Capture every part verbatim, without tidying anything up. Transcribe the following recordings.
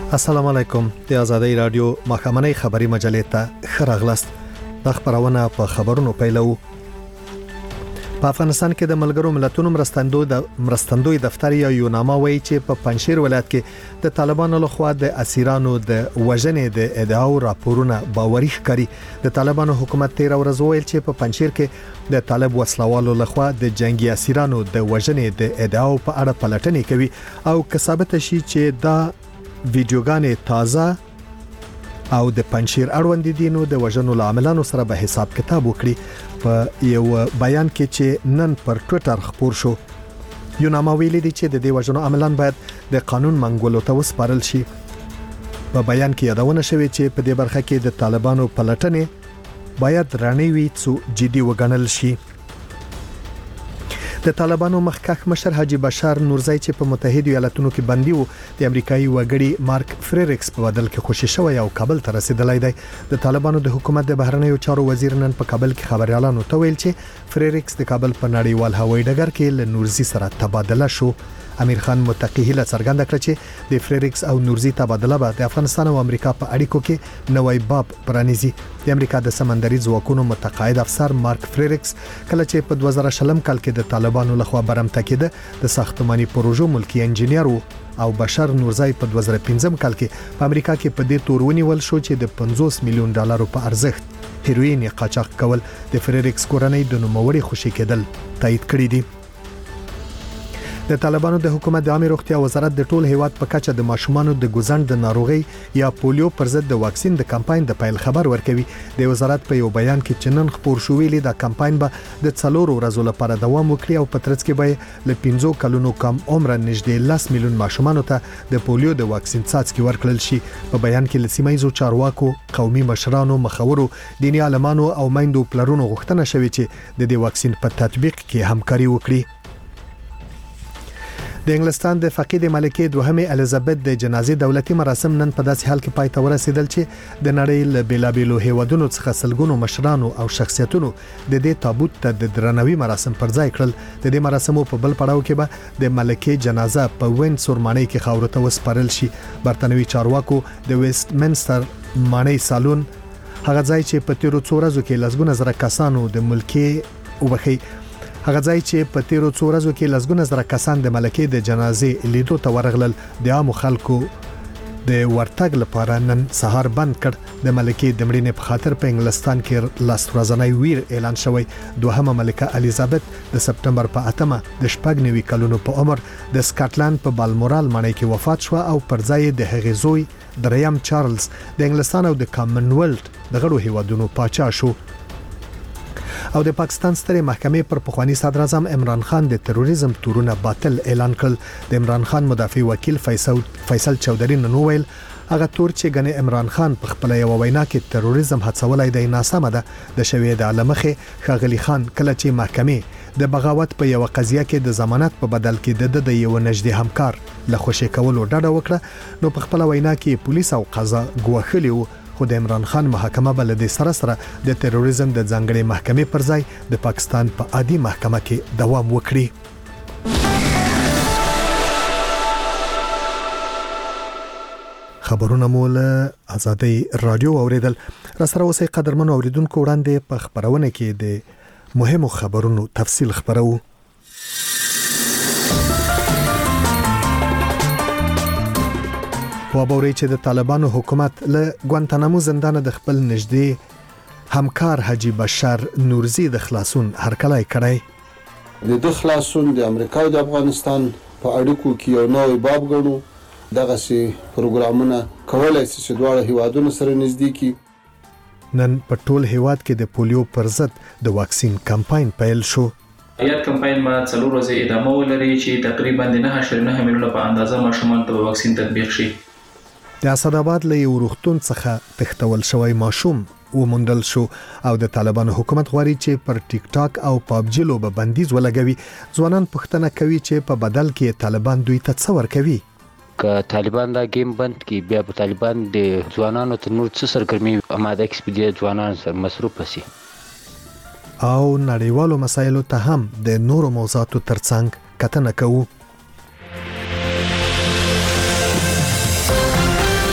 السلام علیکم. د آزادۍ رادیو مخامنۍ خبري مجلې ته خراغلاست. د خبرونه په خبرونو پیلو. په افغانستان کې د ملګرو ملتونو مرستندوی د مرستندوی دفتر یا یوناما وایي چې په پنځشیر ولایت کې د طالبانو لخوا د اسیرانو د وژنې د ادعاو راپورونه باوري ښکاري. د طالبانو حکومت تیر ورځ ویل چې په پنځشیر کې د طالب وسلوالو لخوا د جنگي اسیرانو د وژنې د ادعاو په اړه پلټنې کوي او که ثابت شي چې دا ویډیوګانې تازه او د پنځشیر اړوند دي نو د وژنو عاملانو سره به حساب کتاب وکړي. په یو بیان کې چې نن پر ټوئیټر خبر شو، یوناما ویلي دي چې د دې وژنو عاملان باید د قانون منګولو ته وسپارل شي. په بیان کې یادونه شوې چې په دې برخه کې د طالبانو پلټنې باید رانه وي څو جدي وګڼل شي. د طالبانو مخکښ مشر حاجی بشار نورزی چې په متحده ایالاتونو کې بندي وو، د امریکایي وګړي مارک فریریکس په بدل کې خوشی شوی او کابل ته رسیدلی دی. د طالبانو د حکومت د بهرنیو چارو وزیر نن په کابل کې خبريالانو ته ویل چې فریریکس د کابل په نړیوال هوایي ډګر کې له نورزی سره تبادله شو. امیر خان متقی هیله څرګنده کړه چې د فریریکس او نورزی تبادله به د افغانستان او امریکا په اړیکو کې نوې باب پرانیزي. د امریکا د سمندري ځواکونو متقاعد افسر مارک فریریکس کله چې په دوه زره شلم کال کې د طالبانو لخوا برمته کېده د ساختماني پروژو ملکی انجنیر او بشار نورزی په دوه زره پنځم کال کې په امریکا کې په دې تور ونیول شو چې د پنځوس میلیون ډالرو په ارزښت هیروین قاچاق کول د فریریکس کورنۍ د نوموړي خوشي کېدل تایید کړی دي. د طالبانو د حکومت د عامه روغتیا وزارت د ټول هیواد په کچه د ماشومانو د ګوزند د ناروغي یا پولیو پر ضد د واکسین د کمپاین د پیل خبر ورکوي. د وزارت په یو بیان کې چې نن خبر شو ویلي دا کمپاین به د څلورو ورځو لپاره دوام وکړي او په ترڅ کې به له پنځو کلونو کم عمر نږدې لس میلیون ماشومانو ته د پولیو د واکسین څاڅکي ورکړل شي. په بیان کې لسیمه ییزو چارواکو، قومي مشرانو، مخورو، دیني عالمانو او میندو پلرونو غوښتنه شوې چې د دې واکسین په تطبیق کې همکاري وکړي. د انګلستان د فقید ملکه دوهمه الیزابت د جنازې دولتي مراسم نن په داسې حال کې پای ته ورسېدل چې د نړۍ له بیلابېلو هیوادونو څخه سلګونو مشرانو او شخصیتونو د دې تابوت ته د درناوي مراسم پر ځای کړل. د دې مراسمو په بل پړاو کې به د ملکه جنازه په وینسور ماڼۍ کې خاورو ته وسپارل شي. برتانوي چارواکو د ویسټمنسټر ماڼۍ سالون، هغه ځای چې په تیرو څو ورځو کې لسګونه زره کسانو د ملکه وبخي هغه ځای چې په تیرو څو ورځو کې لسګونه زره کسان د ملکه د جنازې لیدو ته ورغلل د عامو خلکو د ورتګ لپاره نن سهار بند کړ. د ملکه د مړینې په خاطر په انګلستان کې لاس ورځنی ویر اعلان شوی. دوهمه ملکه الیزابت د سپتمبر په اتمه د شپږ نوي کلونو په عمر د سکاټلند په بالمورال ماڼۍ کې وفات شو او پر ځای د هغې زوی دریم چارلز د انګلستان او د کامنولت د غړو هیوادونو پاچا شو. او د پاکستان سترې محکمې پر پخوانی صدر اعظم عمران خان د تروریزم تورونه باطل اعلان کړل. د عمران خان مدافع وکیل فیصل فیصل چودري نن ویل هغه تور چې غنې عمران خان په خپل یو وینا کې تروریزم هڅولای دی ناسمه ده. د شوی د علمخه خاغلی خان کله چې محکمې د بغاوت په یو قضیه کې د ضمانت په بدل کې د یو نږدې همکار له خوشی کولو ډډه وکړه نو په خپل وینا کې پولیس او قضا ګواښلی وو. خو د عمران خان محکمه بل د سره سره د تروریزم د ځانګړي محکمې پر ځای د پاکستان په عادي محکمه کې دوام وکړي. خبرونه مول آزادۍ رادیو اوریدل. را سره اوسې قدرمن اوریدونکو وړاندې په خبرونه کې د مهمو خبرونو تفصیل خبرو. وابوري چې د طالبانو حکومت له ګوانتانامو زندان د خپل نږدې همکار حاجی بشار نورزی د خلاصون هرکلی کړی. د د خلاصون د امریکا او د افغانستان په اړیکو کې یو نوې باب ګڼو. دغه سي پروګرامونه کولای شي چې دواړه هیوادونو سره نږدې کی. نن په ټول هیواد کې د پولیو پر ضد د واکسین کمپاین پیل شو. یاد کمپاین ما څلور ورځې ادامه ولري چې تقریبا د نه اشاریه نه میلیونه په اندازه ماشومان ته واکسین تطبیق شي. د اسداباد له یو روغتون څخه تختول شوی ماشوم وموندل شو او د طالبانو حکومت غواړي چې پر ټیک ټاک او پابجی لوبه بندیز ولګوي. ځوانان پوښتنه کوي چې په بدل کې طالبان دوی ته څه ورکوي. که طالبان دا گیم بند کی بیا په طالبان د ځوانانو ته نور څه سرګرمي آماده کړي چې د ځوانانو سره مصروف شي. او نړیوالو مسایلو ته هم د نورو موضوعاتو ترڅنګ کتنه کوو.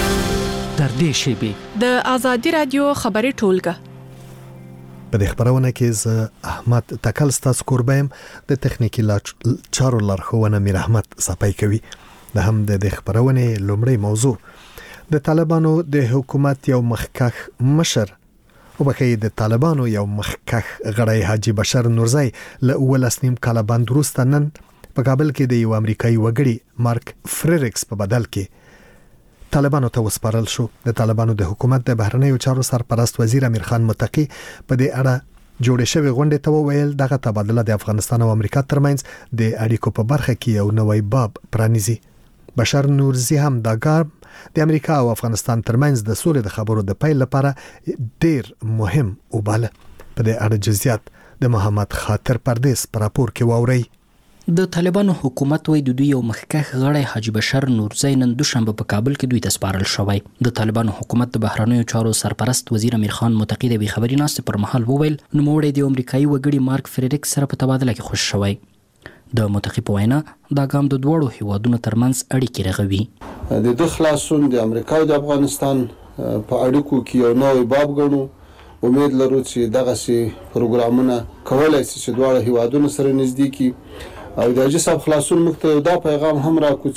نږدې شیبې. د آزادي رادیو خبري ټولګه. په دې خبرونه کې ز احمد تکل ستاسو کوربایم د تخنیکی چارو لارښوونه میر احمد صفای کوي. د هم د خبرونه لومړی موضوع د طالبانو د حکومت یو مخکخ مشر او بخې د طالبانو یو مخکخ غړی حاجی بشر نورزی له اول اسنیم کاله باندې وروسته نن په کابل کې د یو امریکایي وګړي مارک فریریکس په بدل کې طالبانو ته وسپارل شو. د طالبانو د حکومت د بهرنیو چارو سرپرست وزیر امیر خان متقی په دې اړه جوړې شوې غونډې ته وویل دغه تبادله د افغانستان او امریکا ترمنځ د اړیکو په برخه کې یو نوی باب پرانیزي. بشر نورزی هم دا ګام د امریکا او افغانستان ترمنځ د سولې د خبرو د پیل لپاره ډیر مهم وباله. په دې اړه جزئیات د محمد خاطر پردیس پر راپور کې واوري. د طالبانو حکومت وای د دوی یو مخکخ غړی حاجی بشر نورزی نن دوشنبه په کابل کې دوی ته سپارل شوی. د طالبانو حکومت د بهرنیو چارو سرپرست وزیر امیر خان متقی د خبري ناستې پر مهال وویل نو موړې د امریکایي وګړي مارک فریریکس سره په تبادله کې خوش شوی. د متقی په وینا دا ګام د دوړو هیوادونو ترمنځ اړیکې رغوي. د د خلاصون د امریکا او د افغانستان په اړیکو کې یو نوی باب ګڼو. امید لرو چې دغه سي پروګرامونه کولای شي چې دوه هیوادونو سره نږدې کی او د حاجی صاحب خلاصون موږ ته دا پیغام هم راکو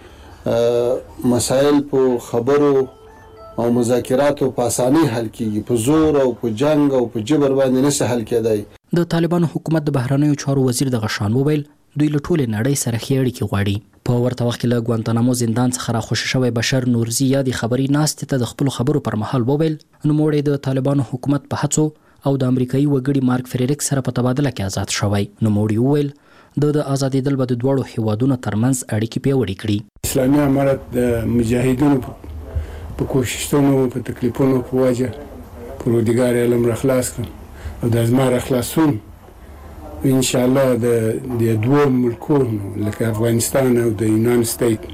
چې مسائل په خبرو او مذاکراتو په اسانۍ حل کیږي، په زور او په جنگ او په جبر باندې نشي حل کېدای. د طالبانو حکومت د بهرنیو چارو وزیر د غشان وویل دوی له ټولې نړۍ سره ښې اړیکې غواړي. په ورته وخت کې له ګوانتانامو زندان څخه راخوشي شوی بشر نورزی یا د خبري ناستې ته د خپل خبرو پر مهال وویل نوموړی د طالبانو حکومت په هڅو او د امریکایي وګړي مارک فریریکس سره په تبادله کې آزاد شوی. نوموړی وویل د د آزادۍ دل به د دوړو هیوادونو ترمنځ اړیکې پیاوړې کړي. اسلامي امارت د مجاهدینو په کوششونو په تکلیفونو په وجه پروردګار علم را خلاص کړ او د ازمار خلاصون ان شاء الله د د دوه ملکونو لکه افغانستان او د یونان سټیټ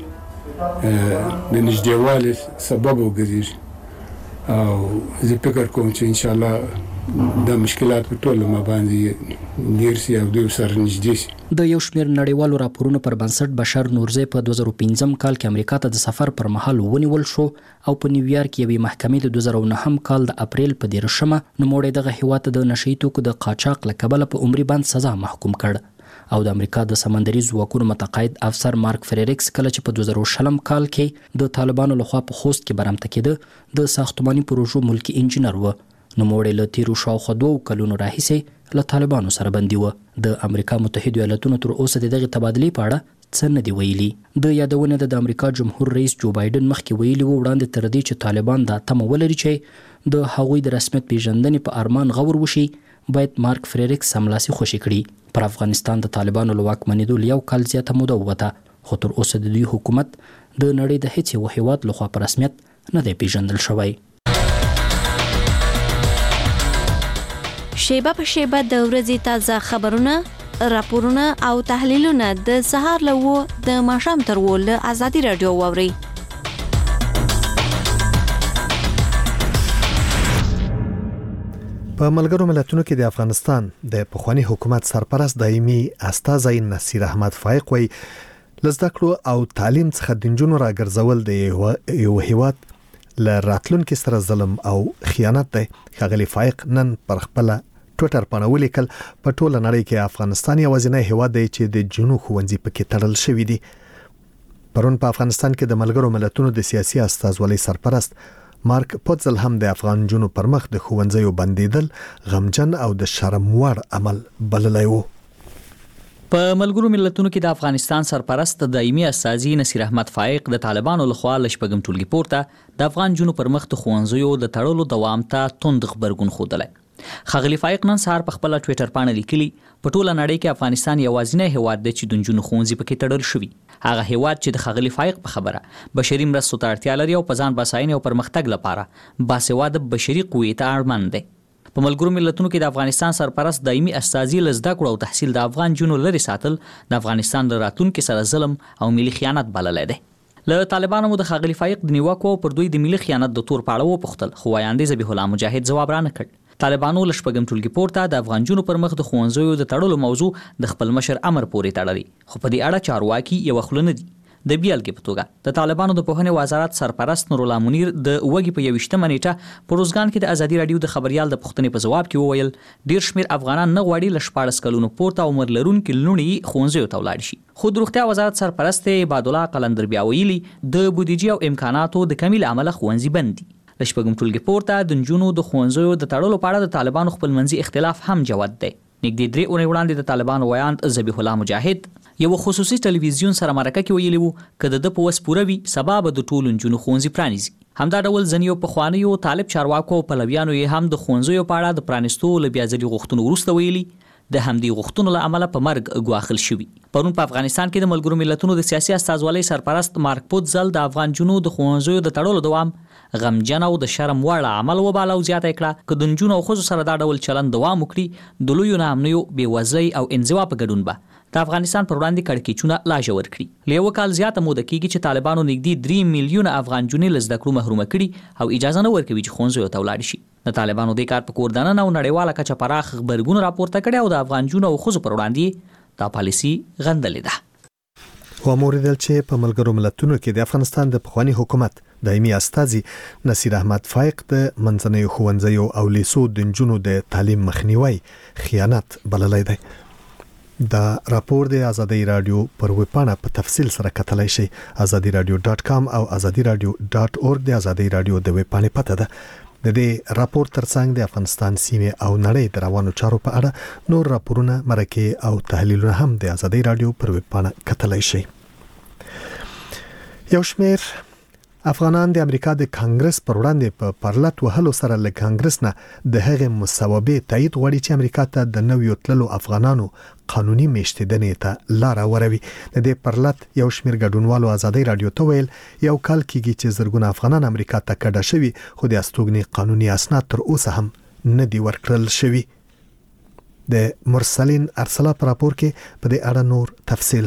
د نږدېوالي سبب وګرځي او زه فکر کوم چې ان شاء الله د مشکلات په ټول ما باندې ډیر سي او دوی سره نږدې شي. د یو شمېر نړیوالو راپورونو پر بنسټ بشر نورزی په دوه زره او پنځم کال کې امریکا ته د سفر پر مهال ونیول شو او په نیویارک یوې محکمې د دوه زره او نهم کال د اپریل په دیرشمه نوموړی دغه هیواد ته د نشئی توکو د قاچاق له کبله په عمري بند سزا محکوم کړ او د امریکا د سمندري ځواکونو متقاعد افسر مارک فریریکس کله چې په دوه زره او شلم کال کې د طالبانو لخوا په خوست کې برمته کېده د ساختماني پروژو ملکی انجینر و. نوموړی له تیرو شاوخوا دوو کلونو راهیسې له طالبانو سره بندي و. د امریکا متحدو ایالتونو تر اوسه د دغې تبادلې په اړه څه نه دي ویلي. د یادونه ده د امریکا جمهور رئیس جو بایدن مخکې ویلي و وړاندې تر دې چې طالبان دا تمه ولري چې د هغوی د رسمیت پیژندنې په ارمان غور وشي باید مارک فریریکس سملاسي خوشي کړي. پر افغانستان د طالبانو له واکمنېدو یو کال زیاته موده ووته خو تر اوسه د دوی حکومت د نړۍ د هیڅ یو هیواد لخوا په رسمیت نه دی پیژندل شوی. شیبه په شیبه د ورځې تازه خبرونه، راپورونه او تحلیلونه د سهار له و د ماښام تر و له آزادي رادیو واورئ. په ملګرو ملتونو کې د افغانستان د پخوانی حکومت سرپرست دایمي استاذ نصیر احمد فائق وایي لزده کړو او تعلیم څخه د نجونو راګرځول د یو هیواد ل راتلونکو سره ظلم او خیانت دی. ښاغلی فائق نن پر خپل ټوئیټر باندې ولیکل په ټوله نړۍ کې افغانستان یوازینی هیواد دی چې د جنو ښوونځي پکې تړل شوی دی. پرون په افغانستان کې د ملګرو ملتونو د سیاسي استازولۍ سرپرست مارک پوتزل هم د افغان جنو پر مخ د ښوونځیو بندیدل غمجن او د شرم وړ عمل بللی و. په ملګرو ملتونو کې د افغانستان سرپرست دایمي استازي نصیر احمد فائق د طالبانو لخوا لشپږم ټولګي پورته د افغان جنو پر مخ د ښوونځیو د تړلو دوام ته توند خبرګون ښودلی. ښاغلي فائق نن سهار په خپل ټوئیټر باندې لیکلي په ټوله نړۍ کې افغانستان یوازینی هیواد دی چې د نجونو ښوونځي پکې تړل شوي. هغه هیواد چې د ښاغلي فائق په خبره بشري مرستو ته اړتیا لري او په ځان بساینې او پرمختګ لپاره باسواده بشري قوې ته اړمند دی. په ملګرو ملتونو کې د افغانستان سرپرست دایمي استازي لزده کړو او تحصیل د افغان جنو لري ساتل د افغانستان د راتلونکو سره ظلم او ملي خیانت بللی دی. له طالبانو مو د ښاغلي فائق د نیوکو پر دوی د ملي خیانت د تور پاړه وپوښتل خو وایاندې ذبیح الله مجاهد ځواب رانه کړ. طالبانو له شپږم ټولګي پورته د افغان جنو پر مخ د ښوونځیو د تړلو موضوع د خپل مشر امر پورې تړلي خو په دې اړه چارواکي یو خلونه دي. د بیلګې په توګه د طالبانو د پوهنې وزارت سرپرست نور الله منیر د وګي په یوشتمه نیټه په روزګان کې د ازادي رادیو د خبريال د پوښتنې په جواب کې وویل ډیر شمیر افغانان نه غواړي ل شپاړس کلونو پورته عمر لرونکي لونی خوندزیو ته ولاړ شي. خو د روغتیا وزارت سرپرست عباد الله قلندر بیا ویلي د بودیجې او امکاناتو د کمی له امله ښوونځي بند دي. د شپږم ټولګي پورته د نجونو د ښوونځیو د تړلو په اړه د طالبانو خپلمنځي اختلاف هم جوت دی. نږدې درې اونۍ وړاندې د طالبانو ویاند ذبیح الله مجاهد یو خصوصي ټلویزیون سره مرکه کې ویلي وو که د په وس پوره وي سبا به د ټولو نجونو ښوونځي پرانیزي. همدا ډول ځینې پخوانیو طالب چارواکو او پلویانو یې هم د ښوونځیو په اړه د پرانیستو له بیا ځلي غوښتنو وروسته ویلي د همدې غوښتنو له امله په مرګ ګواښل شوي. پرون په افغانستان کې د ملګرو ملتونو د سیاسي استازوالۍ سرپرست مارک پوتزل د افغان جنو د ښوونځیو د تړلو دوام غمجن او د شرم وړ عمل وباله او زیاته کړه که د نجونو او ښځو سره دا ډول چلند دوام وکړي د لویو ناامنیو بېوزلۍ او انزوا په ګډون به د افغانستان پر وړاندې کړکېچونه لا ژور کړي. له یوه کال زیاته موده کېږي چې طالبانو نږدې درې میلیونه افغان جونې له زده کړو محرومه کړي او اجازه نه ورکوي چې ښوونځیو ته ولاړ شي. د طالبانو دې کار په کور دننه او نړیواله کچه پراخ غبرګون راپورته کړی او د افغان جونو او ښځو پر وړاندې دا پالیسي غندلې ده. وموریدل چې په ملګرو ملتونو کې د افغانستان د پخوانی حکومت دایمي استازي نصیر احمد فایق د منځنیو ښوونځیو او لیسو د نجونو د تعلیم مخنیوي خیانت بللی دی. دا راپور د ازادي رادیو پر ویبپاڼه په تفصیل سره کتلای شي ازادي رادیو ډاټ کام او ازادي رادیو ډاټ اورګ د ازادي رادیو د ویبپاڼې پته ده. د دې راپور ترڅنګ د افغانستان سیمه او نړۍ د روانو چارو په اړه نور راپورونه مرکه او تحلیلونه هم د ازادي رادیو پر ویبپاڼه کتلای شي. یو شمیر افغانان د امریکا د کانګرس پر وړاندې په پرلط وهلو سره له کانګرس نه د هغې مصوبې تایید غواړي چې امریکا ته د نویو تللو افغانانو قانوني میشتېدنې ته لار وروي. د دې پرلط یو شمیر ګډونوالو ازادي رادیو ته ویل یو کال کېږي چې زرګونه افغانان امریکا ته کډه شوي خو د استوګنې قانوني اسناد تر اوسه هم نه دي ورکړل شوي. د مرسلین ارسلا پر راپور کې په دې اړه نور تفصیل.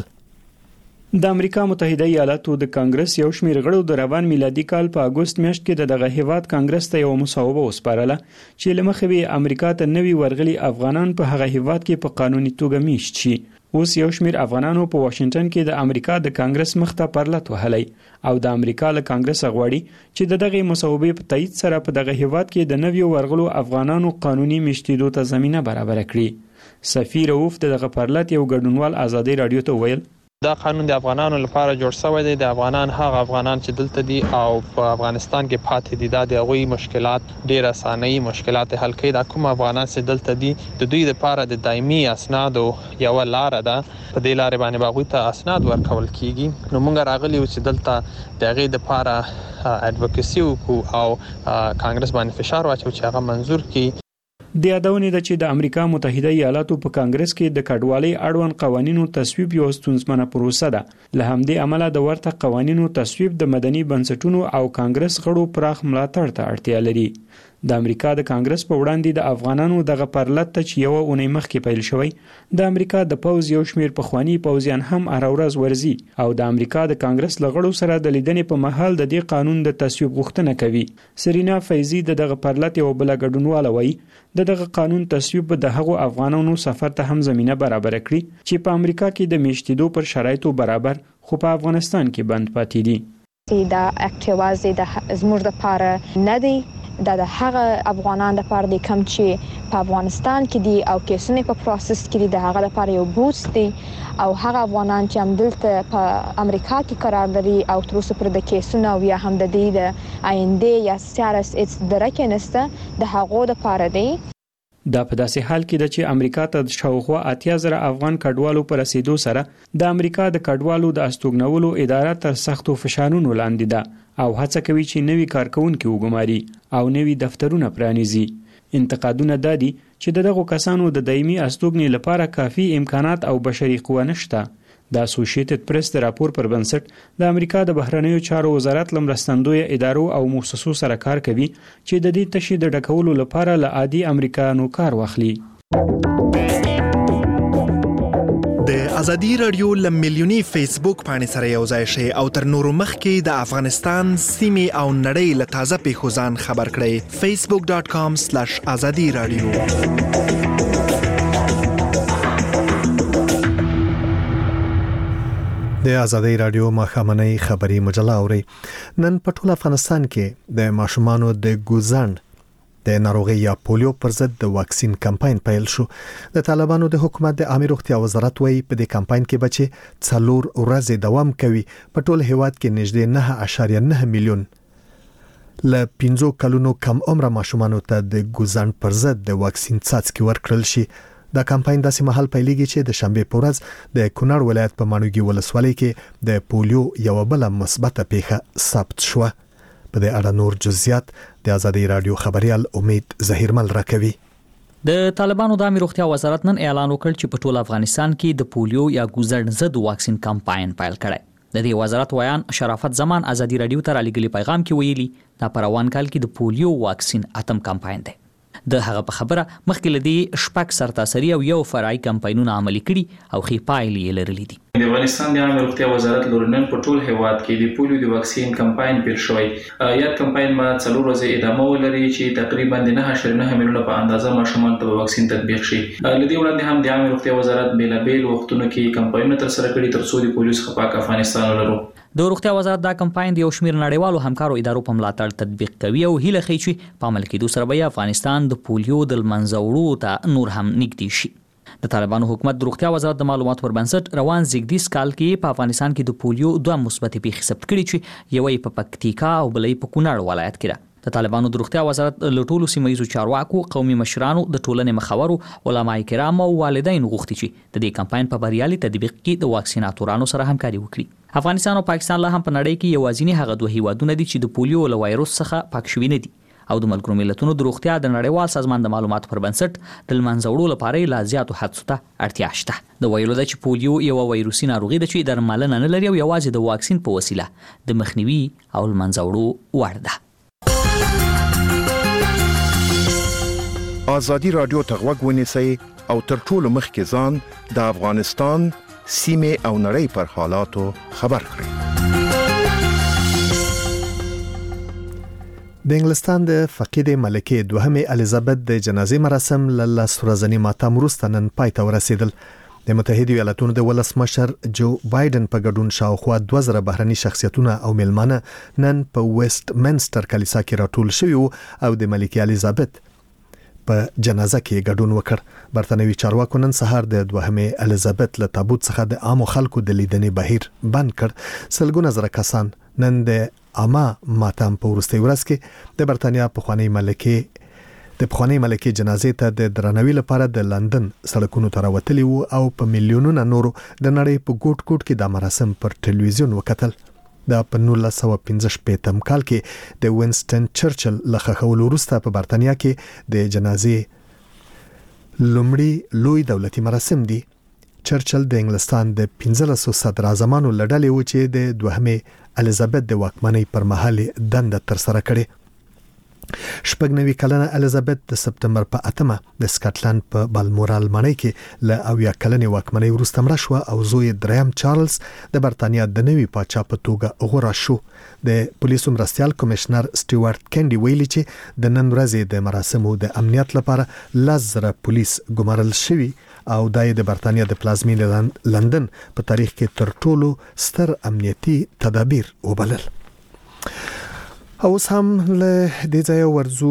د امریکا متحده ایالاتو د کانګرس یو شمیر غړو د روان میلادي کال په اگست میاشت کې د دغه هیواد کانګرس ته یو مصوبه وسپارله چې لمخې به امریکا ته نوي ورغلي افغانان په هغه هیواد کې په قانوني توګه میشت شي. اوس یو شمیر افغانانو په واشنگټن کې د امریکا د کانګرس مخته پرلط وهلی او د امریکا له کانګرس غواړي چې د دغه مصوبې په تایید سره په دغه هیواد کې د نوي ورغلو افغانانو قانوني میشتېدو ته زمينه برابر کړي. سفیر اوف دغه پرلط یو ګډونوال ازادي رادیو ته ویل دا قانون د افغانانو لپاره جوړ شوی دی. د افغانان هغه افغانان چې دلته دي او په افغانستان کې پاتې دي دا د هغوی مشکلات ډیر اسانه مشکلات حل کوي. دا کوم افغانان چې دلته دي د دوی لپاره د دایمي اسناد یو لار ده. په دې لارې باندې باغوي ته اسناد ورکول کیږي. نو موږ راغلي و چې دلته د هغې لپاره اډوکیسي وکړو او کانګرس باندې فشار واچو چې هغه منظور کړي. د یادونې ده چې د امریکا متحده ایالاتو په کانګرس کې د کډوالۍ اړوند قوانینو تصویب یو ستونزمنه پروسه ده. له همدې امله د ورته قوانینو تصویب د مدني بنسټونو او کانګرس غړو پراخ ملاتړ ته اړتیا لري. د امریکا د کانګرس په وړاندې د افغانانو دغه پرلط ته چې یو اونۍ مخکې پیل شوی د امریکا د پوز یو شمیر پخوانی پوزیان هم هر ورځ ورزي او د امریکا د کانګرس لغړو سره د لیدنې په محل د دې قانون د تصویب غوښتنه کوي. سرینا فیضی د دغه پرلط یو بل ګډونواله وایي د دغه قانون تصویب د هغو افغانانو سفر ته هم زمينه برابر کړي چې په امریکا کې د میشتېدو پر شرایطو برابر خو په افغانستان کې بند پاتې دي. دا اکټیوازي د زموږ لپاره نه دی. دا د هغه افغانان لپاره د کم چې په افغانستان کې دي او کیسونه په پروسس کې دي د هغه لپاره یو بوست دی او هغه افغانان چې هم دلته په امریکا کې قرار لري او تر اوسه پر د کیسونه او یا هم د دې د آینده یا سیارس اټس درکه نسته د هغه لپاره دی. دا په داسې حال کې ده چې امریکا ته د شاوخوا اتیا زره افغان کډوالو پر رسیدو سره د امریکا د کډوالو د استوګنولو اداره تر سختو فشارونو لاندې ده او هڅه کوي چې نوي کارکونکي وګماري او نوي دفترونه پرانیزي. انتقادونه دادي چې دغه کسانو د دایمي استوګنې لپاره کافي امکانات او بشري قوه نشته. د اسوسییټډ پریس د راپور پر بنسټ د امریکا د بهرنیو چارو وزارت لمرستندوی ادارو او مؤسسو سره کار کوي چې د دې تشې د ډکولو لپاره له عادي امریکایانو کار واخلي. د ازادي رادیو ل میلیونی فیسبوک باندې سره یو ځای شي او تر نورو مخکې د افغانستان سیمه او نړۍ له تازه پیښو ځان خبر کړئ. facebook dot com slash azadi radio. د آزادۍ رادیو ماښامنۍ خبری مجله اوري. نن په ټول افغانستان کې د ماشومانو د ګوزند د ناروغي یا پولیو پر ضد د واکسین کمپاین پیل شو. د طالبانو د حکومت د عامه روغتیا وزارت وایي په دې کمپاین کې بچي څلور ورځې دوام کوي. په ټول هیواد کې نږدې نه اعشاریه نه میلیون ل پنځو کلونو کم عمر ماشومانو ته د ګوزند پر ضد د واکسین څاڅکي ورکړل شي. دا کمپاین داسې مهال پیلېږي چې د شنبه په ورځ د کونړ ولایت په مانوګي ولسوالۍ کې د پولیو یو بل مثبته پیښه ثبت شوه. په دې اړه نور جزئیات د آزادۍ رادیو خبريال امید ظهیرمل راکوي. د طالبانو د عامه روغتیا وزارت نن اعلان وکړ چې په ټول افغانستان کې د پولیو یا ګوزند ضد واکسین کمپاین پیل کړي. د دې وزارت ویان شرافت زمان آزادۍ رادیو ته رالیږلي پیغام کې ویلي دا په روان کال کې د پولیو واکسین اتم کمپاین دی. د هغه په خبره مخکې لدی شپږ سرتاسري او یو فرعي کمپاینونه عملي کړي او خې پایلې لرلې دي. د افغانستان د عامه روغتیا وزارت لورنن په ټول هیواد کې د پولیو د واکسین کمپاین پیل شوی. یاد کمپاین ما څلور ورځې ادامه ولري چې تقریبا د نه اعشاریه نه میلیونه په اندازه ماشومان ته واکسین تطبیق شي. لدی وړاندې هم د عامه روغتیا وزارت بیل بیل وختونو کې کمپاینونه تر سره کړي تر څو د پولیو څخه پاک افغانستان ولرو. د روغتیا وزارت دا کمپاین د یو شمېر نړیوالو همکارو ادارو په ملاتړ تطبیق کوي او هیله کوي چې په عمل کې دوسر به افغانستان د پولیو د منځوړو ته نور هم نږدې شي. د طالبانو حکومت د روغتیا وزارت د معلوماتو پر بنسټ روان زیږدیز کال کې په افغانستان کې د پولیو دوه مثبت پیښې ثبت کړي چې یوې په پکتیکا او بلې په کونړ ولایت کې ده. د طالبانو د روغتیا وزارت له ټولو سیمه ییزو چارواکو، قومي مشرانو، د ټولنې مخورو، علماء کرام او والدین غوښتي چې د دې کمپاین په بریالي تطبیق کې د واکسیناتورانو سره همکاري وکړي. افغانستان او پاکستان له هم په نړۍ کې یوازینی هغه دوه هیوادونه دي چې د پولیو له وایروس څخه پاک شوي نه دي او د ملګرو ملتونو د روغتیا د نړیوال سازمان د معلوماتو پر بنسټ د منځوړو لپاره لا زیاتو هڅو ته اړتیا شته. د ویلو ده چې پولیو یو وایروسي ناروغي ده چې درملنه نه لري او یوازې د واکسین په وسیله د مخنیوي او منځوړو وړ ده. آزادی رادیو ته غوږ ونیسئ او تر ټولو مخکې ځان د افغانستان سیمې او نړۍ پر حالاتو خبر کړئ. د انګلستان د فقیدې ملکې دوهمې الیزابت د جنازې مراسم له لس ورځني ماتم وروسته نن پای ته ورسېدل. د متحده ایالاتونو د ولسمشر جو بایدن په ګډون شاوخوا دوه زره بهرني شخصیتونه او میلمانه نن په ویسټ منسټر کلیسا کې راټول شوي او د ملکې الیزابت په جنازه کې ګډون وکړ. برتنوي چارواکو نن سهار د دوهمې الیزابت له تابوت څخه د عامو خلکو د لیدنې بهیر بند کړ. سلګونه زره کسان نن د اما ماتم په وروستي ورځ کې د برتانیا پخوانی ملکې د پخوانی ملکې جنازې ته د درناوي لپاره د لندن سړکونو ته راوتلي وو او په میلیونونو نورو د نړۍ په ګوټ ګوټ کې د مراسم پر ټلویزیون وکتل. دا په نولس سوه پنځه شپېتم کال کې د وینسټن چرچل له ښخولو وروسته په برتانیا کې د جنازې لومړي لوی دولتي مراسم دي. چرچل د انګلستان د پنځلسو صدر اعظمانو له ډلې و چې د دوهمې الیزابت د واکمنۍ پر مهال دنده ترسره کړې. شپږ نوي کلنه الیزابت د سپتمبر په اتمه د سکاټلند په بالمورال ماڼۍ کې له اویا کلنې واکمنۍ وروسته مړه شوه او زوی دریم چارلز د برتانیا د نوي پاچا په توګه غوره شو. د پولیسو مرستیال کمشنر سټیوارټ کینډي ویلي چې د نن ورځې د مراسمو د امنیت لپاره لس زره پولیس ګمارل شوي او دا د برتانیا د پلازمینې لندن په تاریخ کې تر ټولو ستر امنیتي تدابیر وبلل. اوس هم له دې ځایه ورځو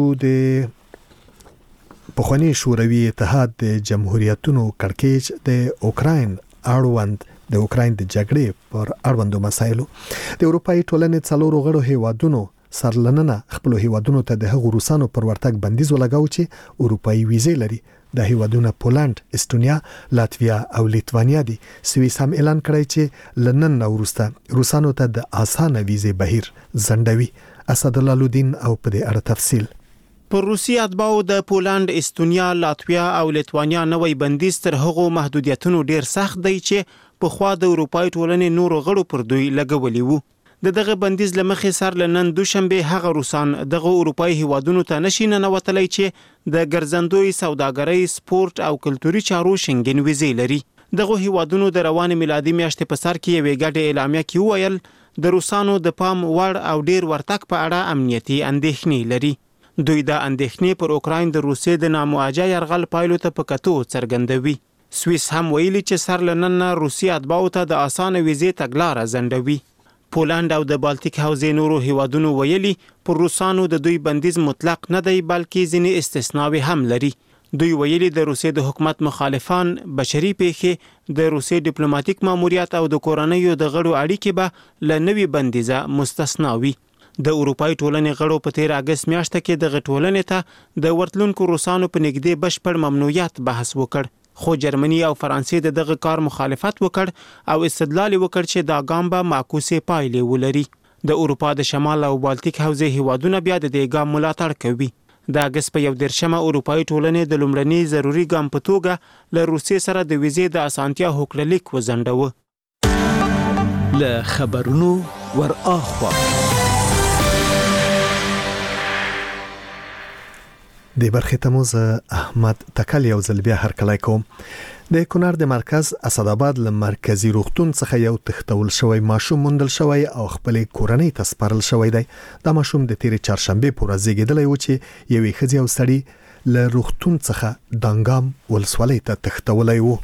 د پخوانی شوروي اتحاد د جمهوریتونو کړکېچ د اوکراین اړوند د اوکراین د جګړې پر اړوندو مسایلو د اروپאי ټولنې څلورو غړو هیوادونو سرلننه خپل هیوادونو ته د هغو روسانو پر ورتګ بندیز ولګاو چې اروپאי ویزې لري. د هیوادونو پولند، استونیا، لاتویا او لیتوانیا دي. سویس هم اعلان کړی چې لنن وروسته روسانو ته د اسانه ویزې بهیر ځنډوي. اسد الله لودین او په دې اړه تفصیل. پر روسي اتباعو د پولند، استونیا، لاتویا او لیتوانیا نوې بندیز تر هغو محدودیتونو ډیر سخت دی چې په خوا د اروپאי ټولنې نورو غړو پر دوی لګولي وو. د دغه بندیز لمخې سر لنن دوشنبه هغه روسان دغه اروپאי هیوادونو ته نشي ننوتلی چې د ګرځندوی سوداګرۍ، سپورت او کلتوري چارو شنګن ویزې لري. دغه هیوادونو د روان میلادي میاشتې په سر کې یوې ګډې اعلامیه کې وویل د روسانو د پام وړ او ډیر ورتګ په اړه امنیتي اندېښنې لري. دوی د اندېښنې پر اوکراین د روسیې د نامواجه یرغل پایلو ته په کتو څرګندوي. سویس هم ویلي چې سر لنن روسي اتباعو ته د اسانه ویزې تګلاره ځنډوي. پولند او د بالتیک حوزې نورو هیوادونو ویلي پر روسانو د دوی بندیز مطلق نه دی بلکې ځینې استثناوي هم لري. دوی ویلي د روسیې د حکومت مخالفان بشري پیښې د روسیې ډیپلوماټیک ماموریت او د کورنیو د غړو اړیکې به له نوي بندیزه مستثنا وي. د اروپای ټولنې غړو په تیر اگست میاشت کې دغه ټولنې ته د ورتلونکو روسانو په نږدې بشپړ ممنوعیت بحث وکړ، خو جرمني او فرانسې د دغه کار مخالفت وکړ او استدلال وکړ چې دا ګام به معکوسې پایلې ولري. د اروپا د شمال او بالتیک حوزې هیوادونه بیا د دې ګام ملاتړ کوي. د اگست په یو دیرشمه اروپایي ټولنې د لومړني ضروري ګام په توګه له روسیې سره د ویزې د اسانتیا هوکړلیک وځنډاوه. له خبرونو ور اخوا د برخې ته مو زه احمد تکل یو ځل بیا هرکلی کوم. د کونړ د مرکز اسداباد له مرکزی روغتون څخه یو تښتول شوی ماشوم موندل شوی او خپل کورنۍ ته سپارل شوی دی. دا ماشوم د تیرې چهارشنبه پورې زیږیدلی و چې یوې ښځې او سړي له روغتون څخه دانګام ولسوالۍ ته تښتولی و.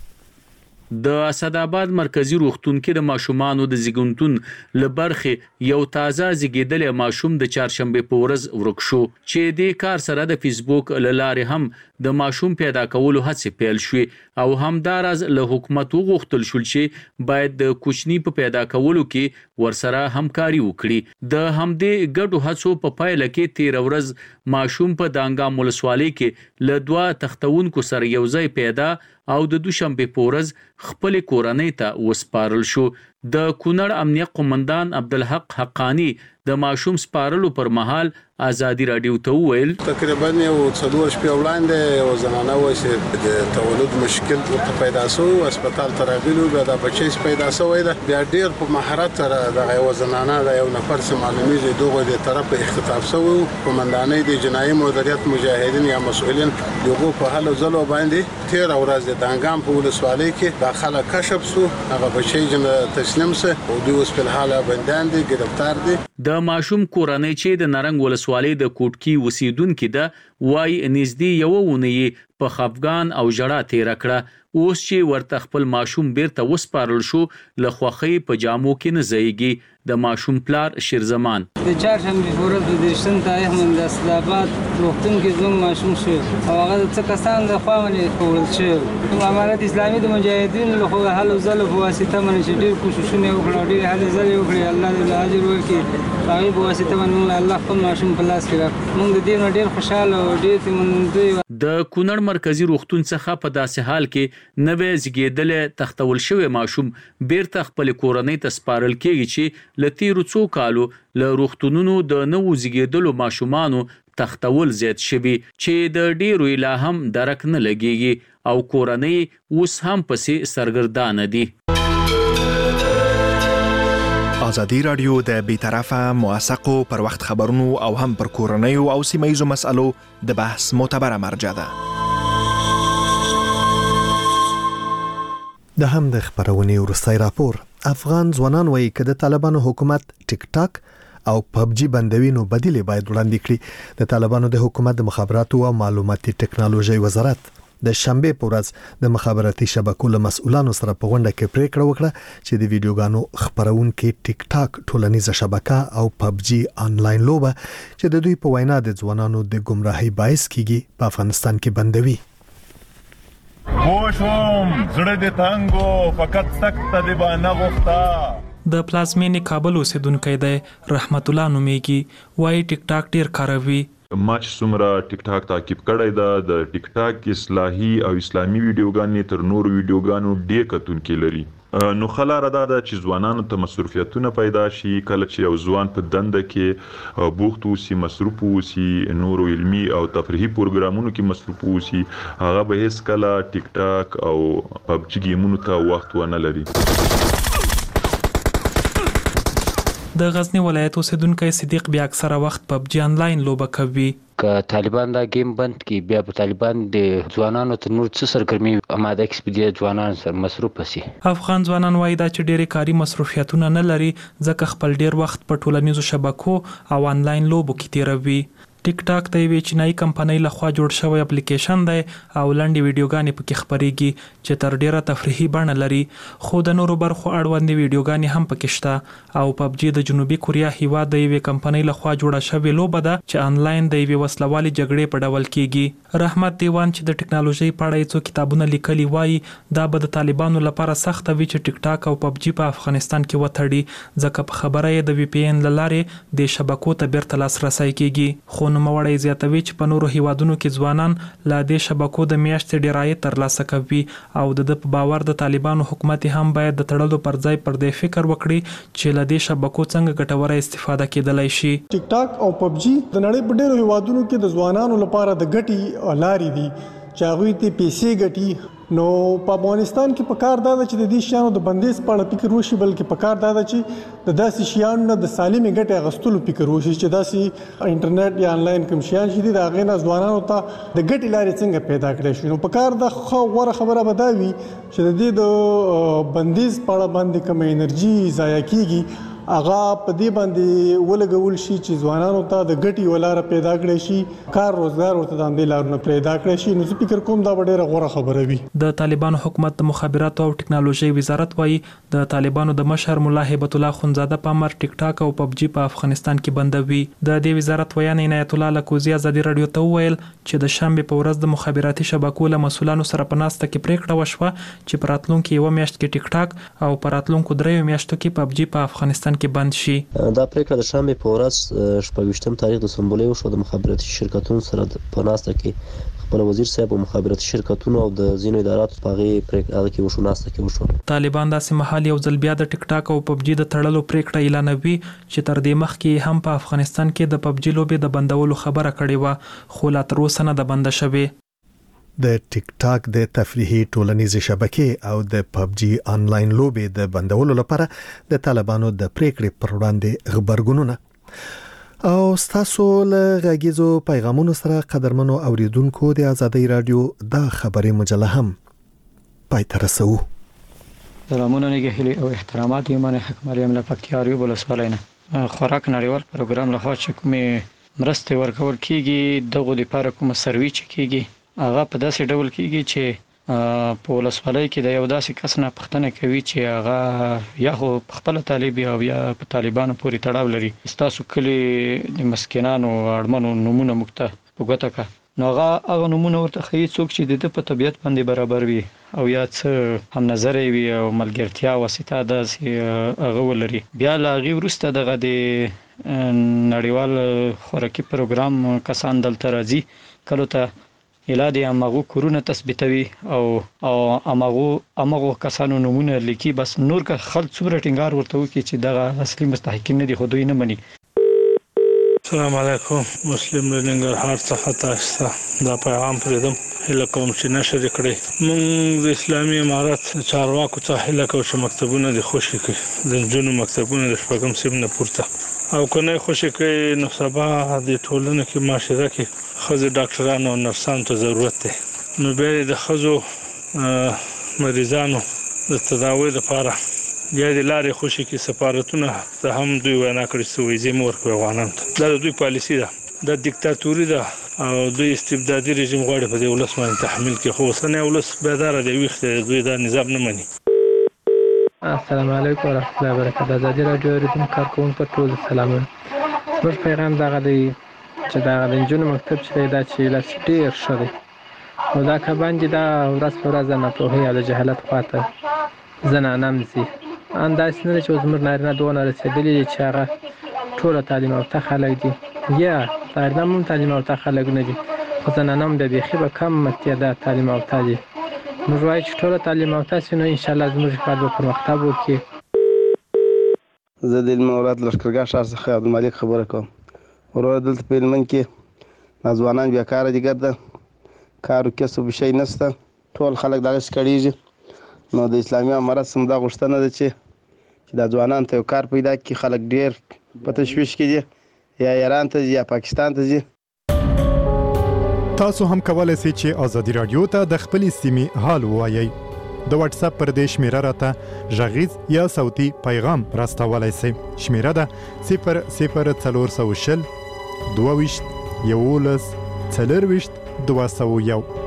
د اسداباد مرکزی روغتون کې د ماشومانو د زیږونتون له برخې یو تازه زیږیدلی ماشوم د چهارشنبه په ورځ ورک شو چې د کار سره د فیسبوک له لارې هم د ماشوم پیدا کولو هڅې پیل شوې او همداراز له حکومت وغوښتل شول چې باید د کوچني په پیدا کولو کې ورسره همکاري وکړي. د همدې ګډو هڅو په پایله کې تیر ورځ ماشوم په دانګام ولسوالۍ کې له دوه تختونکو سره یو ځای پیدا او د دوشنبه په ورځ خپل کورنۍ ته وسپارل شو. د کونړ امنیه قومندان عبدالحق حقانی د ماشوم سپارلو پر مهال ازادي رادیو ته وویل تقریبا یو څلور شپې وړاندې یو زنانه وایي چې د تولد مشکل ورته پیدا شو، هسپتال ته راغلو، بیا د بچی پیدا شوی ده، بیا ډیر په مهارت سره د یو زنانه د یو نفر سره معلومیږي دغه د طرف اختطاف شوی. قومندانۍ د جنایي مدیریت مجاهدین یا مسؤلین دغه په حالو ځلو باندې تیر ورځ د دانګام په ولسوالۍ کې داخله کشف شو، هغه بچی جن تسلیم سه او دوی اوس په حاله بندان دي، گرفتار دي. د ماشوم کورنۍ چې د نرنګ ولسوالۍ د کوټکی اوسیدونکو ده وای نږدې یو ونې په خفګان او ژړا تیر کړه. اوس چې ورته خپل ماشوم بیرته وسپارل شو له خوخۍ په جامو کې نه ځایږي. د ماشوم پلار شیرزمان د چهارشنبه په ورځ د دیشتن تاریخ من د اسداباد روغتون کې زموږ ماشوم شو او هغه څه کسان د خوا باندې کول شو. امارت اسلامي د مجاهدینو له خوا هلو ځلو په واسطه باندې چې ډېر کوششونه وکړل، ډېر هلو ځلې وکړې، الله دې اجر ورکړي. هغه په واسطه باندې الله خپل ماشوم په لاس کې راکړ. موږ د دې ډېر خوشاله او ډېر تمندوي. د کونړ مرکزی روغتون څخه په داسې حال کې نوې زیږیدلې تختول شوی ماشوم بیرته خپل کورنۍ ته سپارل کېږي چې له تیرو څو کالو له روغتونونو د نوو زیږیدلو ماشومانو تختول زیات شوي چې د ډیرو لا هم درک نه لګیږي او کورنۍ اوس هم پسې سرګردانه دي. ازادي رادیو د بیطرفه موثقو پر وخت خبرونو او هم پر کورنیو او سیمایزو مسالو د بحث معتبره مرجع ده. د هم د خبرونې وروستی راپور افغان ځوانان وایي چې د طالبانو حکومت ټیک ټاک او پبجي بندوي نو بدیل باید وړاندې کړي. د طالبانو د حکومت د مخابراتو او معلوماتي ټکنالوژي وزارت د شنبه په ورځ د مخابراتي شبکو له مسؤلانو سره په غونډه کې پریکړه وکړه چې د ویډیوګانو خبرونکو ټیک ټاک ټولنیزه شبکه او پبجي آنلاین لوبه چې د دوی په وینا د ځوانانو د گمراهۍ باعث کیږي په افغانستان کې بندوي. خوشم زړه دې تنګو فقط سخت دې باندې غوښتا. د پلازمینې کابل اوسیدونکو دی رحمت الله نومیږي، وایي ټیک ټاک ډیر کاروي. ما چې څومره ټیک ټاک تعقیب کړی دا د ټیک ټاک اصلاحي او اسلامي ویډیوګانې تر نورو ویډیوګانو ډیر کتونکي لري. نو خلاره دا ده چې ځوانانو ته مصروفیتونه پیدا شي. کله چې یو ځوان په دنده کې بوخت اوسي، مصروف اوسي، نورو علمي او تفریحي پروګرامونو کې مصروف اوسي، هغه به هیڅ کله ټیک ټاک او پبجي گیمونو ته وخت ونه لري. د غزنی ولایت اوسیدونکو صدیق بیا اکثره وخت پبجي آنلاین لوبه کوي. که طالبان دا گیم بند کی بیا په طالبان د ځوانانو ته نور څه سرګرمي اماده کسبدي ځوانان سره مصروف پسي. افغان ځوانان وایي دا چې ډېری کاری مصروفیتونه نه لري ځکه خپل ډیر وخت په ټولنیزو شبکو او آنلاین لوبو کې تیروي. ټیک ټاک د یوې چینایي کمپنۍ لخوا جوړ شوی اپلیکیشن دی او لنډې ویډیوګانې پکې خپرېږي چې تر ډیره تفریحي بڼه لري، خو د نورو برخو اړوندې ویډیوګانې هم پکې شته. او پبجي د جنوبي کوریا هیواد د یوې کمپنۍ لخوا جوړه شوې لوبه ده چې آنلاین د یوې وسلوالې جګړې په ډول کیږي. رحمت دیوان چې د ټکنالوژي په اړه څو کتابونه لیکلي وایي دا به د طالبانو لپاره سخت وي چې ټیک ټاک او پبجي په افغانستان کې وتړي، ځکه په خبره یې د وی پی ان لارې د شبکو ته بیرته لاسرسی کیږي. خو نوموړی زیاتوي چې په نورو هیوادونو کې ځوانان لا د شبکو د میاشتې ډیرای ترلاسه کوي او د په باور د طالبانو حکومت هم باید د تړلو پر ځای پر دې فکر وکړي چې له دې شبکو څنګه ګټوره استفاده کېدلای شي. ټیک ټاک او پبجي د نړۍ په ډیرو هیوادونو کې د ځوانانو لپاره د ګټي لارې دي چې هغوی ته پیسې ګټي. نو په افغانستان کې په کار دا ده چې د دې شیانو د بندیز په اړه فکر وشي، بلکې په کار دا ده چې د داسې شیانو نه د سالمې ګټې اخیستلو فکر وشي چې داسې انټرنیټ یا انلاین کوم شیان چې دي د هغې نه ځوانانو ته د ګټې لارې څنګه پیدا کړی شي. نو په کار دا غوره خبره به دا وي چې د دې د بندیز په اړه باندې کوم انرژي ضایع کیږي هغه په دې باندې ولګول شي چې ځوانانو ته د ګټي ولاره پیدا کړي شي، کار روزګار ورته د اندې لارونه پیدا کړي شي. نو زه فکر کوم دا ډېره غوره خبره وي. د طالبانو حکومت د مخابراتو او ټکنالوژي وزارت وایي د طالبانو د مشر مولا هیبت الله خونزاده په امر ټیک ټاک او پبجي په افغانستان کې بندوي. د دې وزارت ویان عنایت الله لکوزی ازادي رادیو ته وویل چې د شنبه په ورځ د مخابراتي شبکو له مسولانو سره په ناسته کې پریکړه وشوه چې په راتلونکو یو میاشت کې ټیک ټاک او په راتلونکو دریو میاشتو کې پبجي په افغانستان کې بند شي. دا پریکړه د شنبه په ورځ شپږ تاریخ د سمبولې وشو د مخابراتي شرکتونو سره په ناسته کې خپل وزیر صاحب او مخابراتي شرکتونو او د زینو اداراتو په هغه پریکړه کې وشو ناسته کې وشو. طالبان داسې مهال یو ځل بیا د ټیک ټاک او پبجي د تړلو پریکړه اعلانوي چې تر دې مخکې هم په افغانستان کې د پبجي لوبې د بندولو خبره کړې و، خو لا تر اوسه نه ده بنده شوې. د ټیک ټاک د تفریحي ټولنیزې شبکې او د پبجي آنلاین لوبې د بندولو لپاره د طالبانو د پریکړې پر وړاندې غبرګونونه او ستاسو له غږیزو پیغامونو سره قدرمنو اوریدونکو د ازادۍ رادیو د خبري مجله هم پای ته رسو. سلامونه نگهلی او احترامات یمن حکم علیم لپکیاریو بلسوالینه خوراک نړیوال پروګرام لخوا چې کومې مرستې ورکول کیږي دغه لپاره کوم سروي چې کیږي هغه په داسې ډول کیږي چې په ولسوالۍ کې د یو داسې کس نه پوښتنه کوي چې هغه یا خو خپل طالب او یا په طالبانو پورې تړاو لري، تاسو کلی د مسکینانو اړمنو نمونه مکته وګټه نو هغه هغه نمونه ورته خي څوک چې د په طبيعت باندې برابر وي او یا څه هم نظر وي او ملګرتیا واسطه داسې هغه ولري. بیا لا غي ورسته دغه د نړیوال خوراکي پروګرام کسان دلته راځي کله ته الاده امغو کورونه تثبیتوي او او امغو امغو کسانو نمونه لیکي، بس نور که خلک څومره ټینګار ورته وکړي چې دغه اصلي مستحقین نه دي خو دوی نه مني. السلام علیکم، مسلم لنګرهار څخه تاسو ته دا پیغام پرېدم هله کوم چې نشر کړي موږ د اسلامي امارات چارواکو ته هله کوم چې مکتبونه د خوشي کړي د جنو مکتبونه د شپږم سیم نه پورته او کنه خوشي کړي نو سبا د ټولنې کې معاشره کې خزه ډاکټرانو او نرسانو ته ضرورت دی. نو به د خزو مریضانو د تداوی لپاره یا د لارې خوشي کې سفارتونه ته هم دوی وینا کړې چې ویزې مور کوي افغانانو ته. دا دوی پالیسی ده، د دیکتاتوري ده او دوی استبدادي رژیم غواړي په دې ولس باندې تحمیل کې، خو اوسنی ولس بیدار دی ویښ دوی دا نظام نه مني. السلام علیکم ورحمۃ اللہ وبرکاتہ. ازادي رادیو ریډیو کارکونکو ټول سلامونه. زموږ پیغام دغه دی چې دا د جنونو مکتب چې دا چې لاس ډیر ښه دی او دا کباندې دا ورځ په ورځ نه په هي د جهالت خاطر زنانه مزي انداز نه چې زموږ نارینه دونه رسیدلی چې هغه ټول تعلیم او تخلق دي یا تعلیم تعلیم او تخلق نه دي خو زنانه هم د بيخي به کم متعدد تعلیم او تعلیم موږ وایو چې ټول تعلیم او تاسو نو ان شاء الله زموږ خاطر پرمختګ وکړي. زه د مولات لشکرګاه شهر څخه عبدالملک خبره کوم. ورور دلته په لمن کې ځوانان بیکاره دي، ګرځه کار او کسب شي نشته، ټول خلک دغه شکړيږي. نو د اسلامي امارت سم دا غوښتنه ده چې چې د ځوانان ته کار پیدا کړي، خلک ډیر په تشویش کې دي یا ایران ته یا پاکستان ته ځي. تاسو هم کولای شئ چې ازادي رادیو ته د خپل سیمې حال ووایي. د واتس اپ پر دې شمیره راته غږیز یا صوتي پیغام راستولای شئ. شمیره ده صفر صفر څلور سوه شل دوه ویشت یولس څلرویشت دوه سوه یو